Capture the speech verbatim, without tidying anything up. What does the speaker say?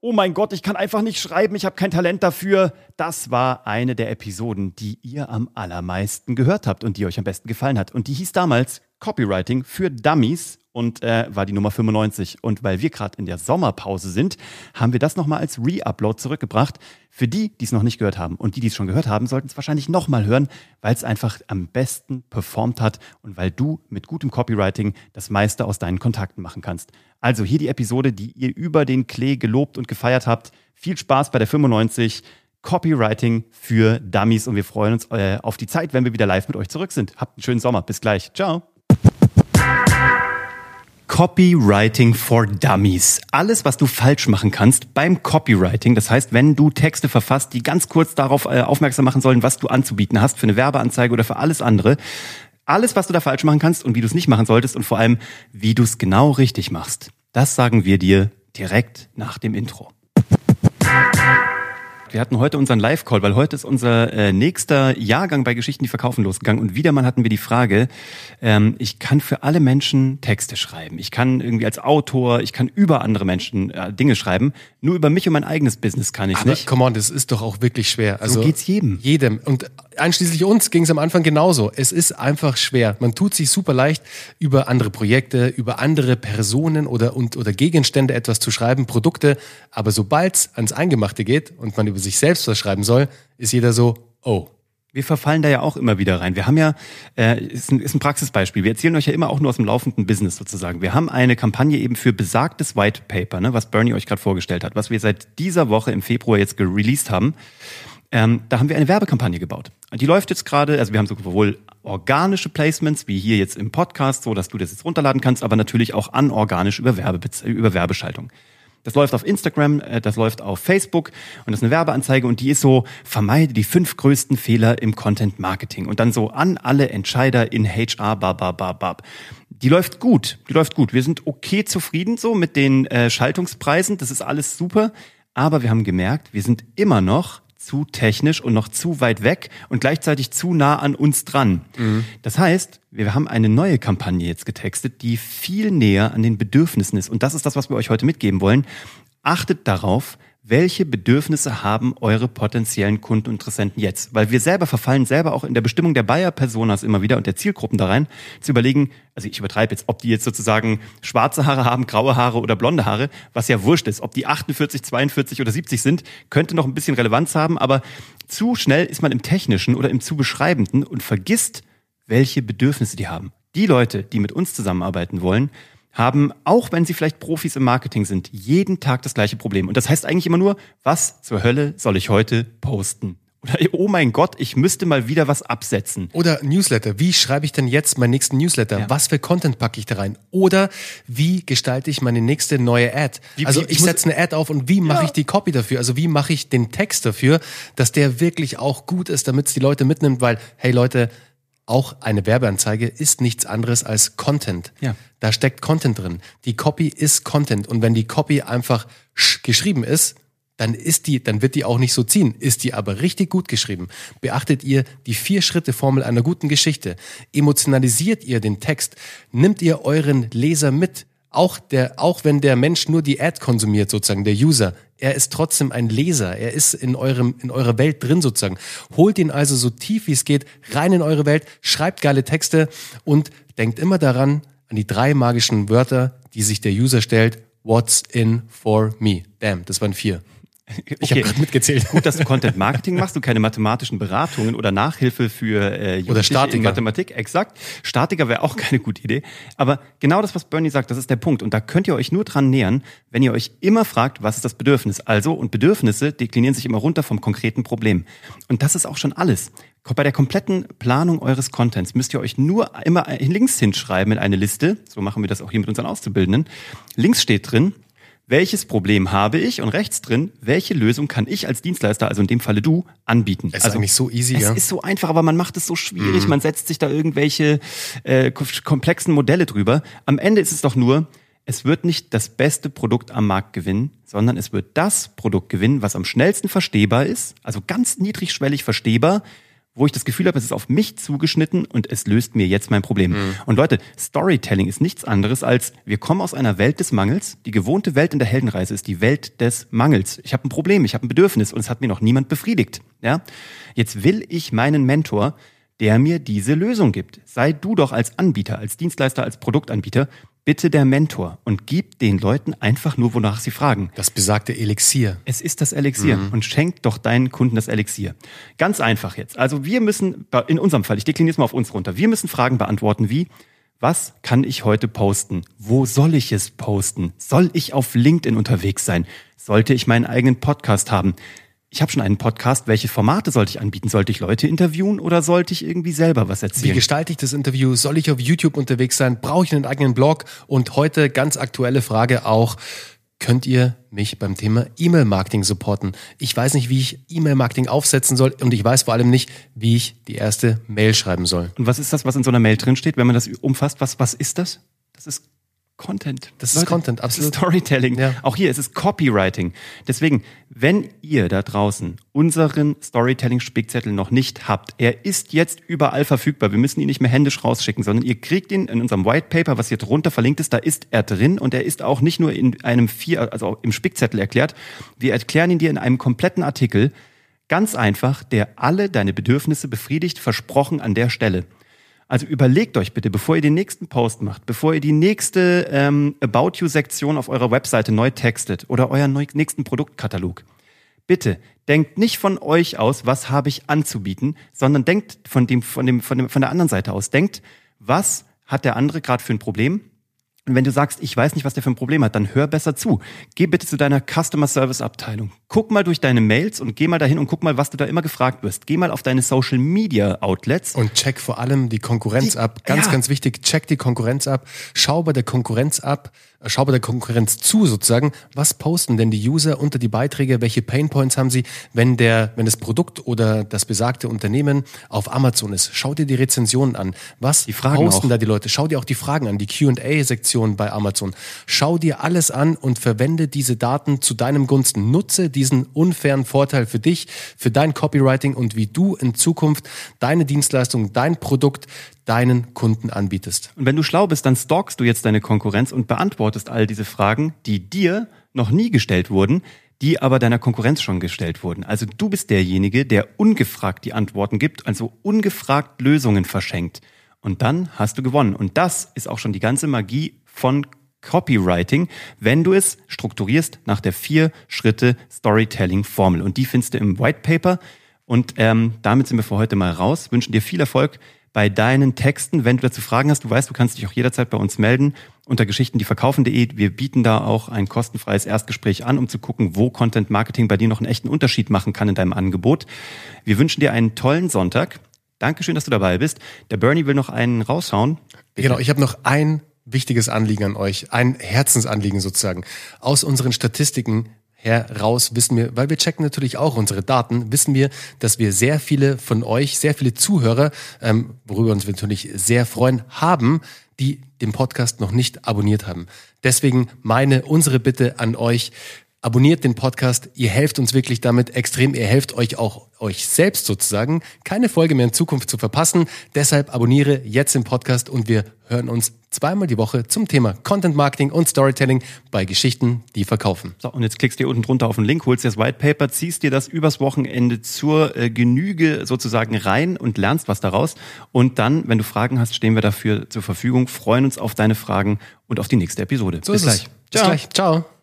Oh mein Gott, ich kann einfach nicht schreiben, ich habe kein Talent dafür. Das war eine der Episoden, die ihr am allermeisten gehört habt und die euch am besten gefallen hat. Und die hieß damals Copywriting für Dummies und äh, war die Nummer fünfundneunzig. Und weil wir gerade in der Sommerpause sind, haben wir das nochmal als Re-Upload zurückgebracht. Für die, die es noch nicht gehört haben und die, die es schon gehört haben, sollten es wahrscheinlich nochmal hören, weil es einfach am besten performt hat und weil du mit gutem Copywriting das meiste aus deinen Kontakten machen kannst. Also hier die Episode, die ihr über den Klee gelobt und gefeiert habt. Viel Spaß bei der fünfundneunzig. Copywriting für Dummies und wir freuen uns äh, auf die Zeit, wenn wir wieder live mit euch zurück sind. Habt einen schönen Sommer. Bis gleich. Ciao. Copywriting for Dummies. Alles, was du falsch machen kannst beim Copywriting. Das heißt, wenn du Texte verfasst, die ganz kurz darauf äh, aufmerksam machen sollen, was du anzubieten hast für eine Werbeanzeige oder für alles andere. Alles, was du da falsch machen kannst und wie du es nicht machen solltest und vor allem, wie du es genau richtig machst. Das sagen wir dir direkt nach dem Intro. Wir hatten heute unseren Live-Call, weil heute ist unser äh, nächster Jahrgang bei Geschichten, die verkaufen losgegangen. Und wieder mal hatten wir die Frage, ähm, ich kann für alle Menschen Texte schreiben. Ich kann irgendwie als Autor, ich kann über andere Menschen äh, Dinge schreiben. Nur über mich und mein eigenes Business kann ich Aber nicht. come on, das ist doch auch wirklich schwer. Also so geht's jedem. Jedem. Und einschließlich uns ging es am Anfang genauso. Es ist einfach schwer. Man tut sich super leicht, über andere Projekte, über andere Personen oder, und, oder Gegenstände etwas zu schreiben, Produkte. Aber sobald es ans Eingemachte geht und man über sich selbst was schreiben soll, ist jeder so, oh. Wir verfallen da ja auch immer wieder rein. Wir haben ja, äh, ist ein, ist ein Praxisbeispiel. Wir erzählen euch ja immer auch nur aus dem laufenden Business sozusagen. Wir haben eine Kampagne eben für besagtes White Paper, ne, was Bernie euch gerade vorgestellt hat, was wir seit dieser Woche im Februar jetzt gereleased haben. Ähm, da haben wir eine Werbekampagne gebaut. Die läuft jetzt gerade, also wir haben sowohl organische Placements, wie hier jetzt im Podcast, so dass du das jetzt runterladen kannst, aber natürlich auch anorganisch über, Werbe, über Werbeschaltung. Das läuft auf Instagram, das läuft auf Facebook und das ist eine Werbeanzeige und die ist so, vermeide die fünf größten Fehler im Content Marketing und dann so an alle Entscheider in H R, bab, bab, bab, bab. Die läuft gut, die läuft gut. Wir sind okay zufrieden so mit den äh, Schaltungspreisen, das ist alles super, aber wir haben gemerkt, wir sind immer noch zu technisch und noch zu weit weg und gleichzeitig zu nah an uns dran. Mhm. Das heißt, wir haben eine neue Kampagne jetzt getextet, die viel näher an den Bedürfnissen ist. Und das ist das, was wir euch heute mitgeben wollen. Achtet darauf, welche Bedürfnisse haben eure potenziellen Kunden und Interessenten jetzt? Weil wir selber verfallen selber auch in der Bestimmung der Buyer-Personas immer wieder und der Zielgruppen da rein, zu überlegen, also ich übertreibe jetzt, ob die jetzt sozusagen schwarze Haare haben, graue Haare oder blonde Haare, was ja wurscht ist. Ob die achtundvierzig, zweiundvierzig oder siebzig sind, könnte noch ein bisschen Relevanz haben, aber zu schnell ist man im Technischen oder im zu Beschreibenden und vergisst, welche Bedürfnisse die haben. Die Leute, die mit uns zusammenarbeiten wollen, haben, auch wenn sie vielleicht Profis im Marketing sind, jeden Tag das gleiche Problem. Und das heißt eigentlich immer nur, was zur Hölle soll ich heute posten? Oder, oh mein Gott, ich müsste mal wieder was absetzen. Oder Newsletter. Wie schreibe ich denn jetzt meinen nächsten Newsletter? Ja. Was für Content packe ich da rein? Oder wie gestalte ich meine nächste neue Ad? Wie, also wie, ich setze eine Ad auf und wie mache ja. ich die Copy dafür? Also wie mache ich den Text dafür, dass der wirklich auch gut ist, damit es die Leute mitnimmt? Weil, hey Leute, auch eine Werbeanzeige ist nichts anderes als Content. Ja. Da steckt Content drin. Die Copy ist Content. Und wenn die Copy einfach geschrieben ist, dann ist die, dann wird die auch nicht so ziehen. Ist die aber richtig gut geschrieben, beachtet ihr die Vier-Schritte-Formel einer guten Geschichte, emotionalisiert ihr den Text, nimmt ihr euren Leser mit, auch der, auch wenn der Mensch nur die Ad konsumiert, sozusagen, der User, er ist trotzdem ein Leser, er ist in eurem, in eurer Welt drin sozusagen. Holt ihn also so tief wie es geht, rein in eure Welt, schreibt geile Texte und denkt immer daran, an die drei magischen Wörter, die sich der User stellt. What's in for me? Bam, das waren vier. Ich okay. habe gerade mitgezählt. Gut, dass du Content Marketing machst, du keine mathematischen Beratungen oder Nachhilfe für äh, oder Statiker. In Mathematik, exakt. Statiker wäre auch keine gute Idee. Aber genau das, was Bernie sagt, das ist der Punkt. Und da könnt ihr euch nur dran nähern, wenn ihr euch immer fragt, was ist das Bedürfnis? Also, und Bedürfnisse deklinieren sich immer runter vom konkreten Problem. Und das ist auch schon alles. Bei der kompletten Planung eures Contents müsst ihr euch nur immer links hinschreiben in eine Liste. So machen wir das auch hier mit unseren Auszubildenden. Links steht drin, welches Problem habe ich? Und rechts drin, welche Lösung kann ich als Dienstleister, also in dem Falle du, anbieten? Es ist also, eigentlich so easy, es ja. Es ist so einfach, aber man macht es so schwierig. Mhm. Man setzt sich da irgendwelche äh, komplexen Modelle drüber. Am Ende ist es doch nur, es wird nicht das beste Produkt am Markt gewinnen, sondern es wird das Produkt gewinnen, was am schnellsten verstehbar ist, also ganz niedrigschwellig verstehbar, wo ich das Gefühl habe, es ist auf mich zugeschnitten und es löst mir jetzt mein Problem. Mhm. Und Leute, Storytelling ist nichts anderes als, wir kommen aus einer Welt des Mangels. Die gewohnte Welt in der Heldenreise ist die Welt des Mangels. Ich habe ein Problem, ich habe ein Bedürfnis und es hat mir noch niemand befriedigt. Ja? Jetzt will ich meinen Mentor, der mir diese Lösung gibt. Sei du doch als Anbieter, als Dienstleister, als Produktanbieter bitte der Mentor und gib den Leuten einfach nur, wonach sie fragen. Das besagte Elixier. Es ist das Elixier mhm. und schenk doch deinen Kunden das Elixier. Ganz einfach jetzt. Also wir müssen, in unserem Fall, ich dekliniere es mal auf uns runter, wir müssen Fragen beantworten wie, was kann ich heute posten? Wo soll ich es posten? Soll ich auf LinkedIn unterwegs sein? Sollte ich meinen eigenen Podcast haben? Ich habe schon einen Podcast. Welche Formate sollte ich anbieten? Sollte ich Leute interviewen oder sollte ich irgendwie selber was erzählen? Wie gestalte ich das Interview? Soll ich auf YouTube unterwegs sein? Brauche ich einen eigenen Blog? Und heute ganz aktuelle Frage auch, könnt ihr mich beim Thema E-Mail-Marketing supporten? Ich weiß nicht, wie ich E-Mail-Marketing aufsetzen soll und ich weiß vor allem nicht, wie ich die erste Mail schreiben soll. Und was ist das, was in so einer Mail drinsteht, wenn man das umfasst? Was, was ist das? Das ist Content. Das ist Leute, Content, absolut. Das ist Storytelling. Ja. Auch hier ist es Copywriting. Deswegen, wenn ihr da draußen unseren Storytelling-Spickzettel noch nicht habt, er ist jetzt überall verfügbar. Wir müssen ihn nicht mehr händisch rausschicken, sondern ihr kriegt ihn in unserem White Paper, was hier drunter verlinkt ist, da ist er drin und er ist auch nicht nur in einem vier, also im Spickzettel erklärt. Wir erklären ihn dir in einem kompletten Artikel, ganz einfach, der alle deine Bedürfnisse befriedigt, versprochen an der Stelle. Also überlegt euch bitte, bevor ihr den nächsten Post macht, bevor ihr die nächste ähm, About You-Sektion auf eurer Webseite neu textet oder euren neu- nächsten Produktkatalog, bitte denkt nicht von euch aus, was habe ich anzubieten, sondern denkt von dem, von dem, von dem, von der anderen Seite aus. Denkt, was hat der andere gerade für ein Problem? Und wenn du sagst, ich weiß nicht, was der für ein Problem hat, dann hör besser zu. Geh bitte zu deiner Customer Service Abteilung. Guck mal durch deine Mails und geh mal dahin und guck mal, was du da immer gefragt wirst. Geh mal auf deine Social Media Outlets. Und check vor allem die Konkurrenz die, ab. Ganz, ja. ganz wichtig, check die Konkurrenz ab. Schau bei der Konkurrenz ab. Schau bei der Konkurrenz zu sozusagen. Was posten denn die User unter die Beiträge? Welche Painpoints haben sie, wenn der, wenn das Produkt oder das besagte Unternehmen auf Amazon ist? Schau dir die Rezensionen an. Was die Fragen posten auch. da die Leute? Schau dir auch die Fragen an, die Q und A-Sektion bei Amazon. Schau dir alles an und verwende diese Daten zu deinem Gunsten. Nutze diesen unfairen Vorteil für dich, für dein Copywriting und wie du in Zukunft deine Dienstleistung, dein Produkt deinen Kunden anbietest. Und wenn du schlau bist, dann stalkst du jetzt deine Konkurrenz und beantwortest all diese Fragen, die dir noch nie gestellt wurden, die aber deiner Konkurrenz schon gestellt wurden. Also du bist derjenige, der ungefragt die Antworten gibt, also ungefragt Lösungen verschenkt. Und dann hast du gewonnen. Und das ist auch schon die ganze Magie von Copywriting, wenn du es strukturierst nach der Vier-Schritte-Storytelling-Formel. Und die findest du im White Paper. Und ähm, damit sind wir für heute mal raus. Wünschen dir viel Erfolg bei deinen Texten. Wenn du dazu Fragen hast, du weißt, du kannst dich auch jederzeit bei uns melden unter geschichten die verkaufen punkt de. Wir bieten da auch ein kostenfreies Erstgespräch an, um zu gucken, wo Content Marketing bei dir noch einen echten Unterschied machen kann in deinem Angebot. Wir wünschen dir einen tollen Sonntag. Dankeschön, dass du dabei bist. Der Bernie will noch einen raushauen. Bitte. Genau, ich habe noch ein wichtiges Anliegen an euch, ein Herzensanliegen sozusagen. Aus unseren Statistiken heraus wissen wir, weil wir checken natürlich auch unsere Daten, wissen wir, dass wir sehr viele von euch, sehr viele Zuhörer, ähm, worüber wir uns natürlich sehr freuen, haben, die den Podcast noch nicht abonniert haben. Deswegen meine, unsere Bitte an euch, abonniert den Podcast, ihr helft uns wirklich damit extrem, ihr helft euch auch euch selbst sozusagen, keine Folge mehr in Zukunft zu verpassen. Deshalb abonniere jetzt den Podcast und wir hören uns zweimal die Woche zum Thema Content Marketing und Storytelling bei Geschichten, die verkaufen. So, und jetzt klickst du hier unten drunter auf den Link, holst dir das White Paper, ziehst dir das übers Wochenende zur äh, Genüge sozusagen rein und lernst was daraus. Und dann, wenn du Fragen hast, stehen wir dafür zur Verfügung, freuen uns auf deine Fragen und auf die nächste Episode. So Bis gleich. Bis gleich. Ciao.